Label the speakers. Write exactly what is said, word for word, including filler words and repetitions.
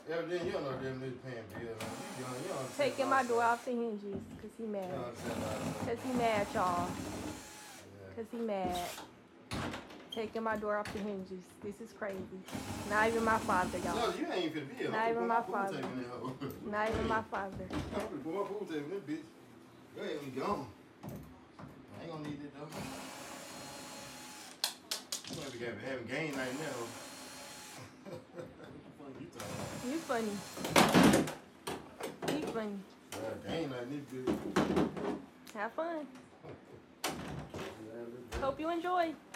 Speaker 1: Evidently, you don't know them niggas paying bills. You don't, you don't
Speaker 2: Taking my door off the hinges because he mad. Because he mad, y'all. Because he mad. Taking my door off the hinges. This is crazy. Not even my father, y'all.
Speaker 1: No, you ain't even finna be here.
Speaker 2: Not even my father. Not even my father.
Speaker 1: I'm gonna put my pool table in this bitch. Go ahead, we gone. I ain't gonna need it though. You might be having game night now.
Speaker 2: You funny. You funny.
Speaker 1: Yeah, game night this bitch.
Speaker 2: Have fun. Hope you enjoy.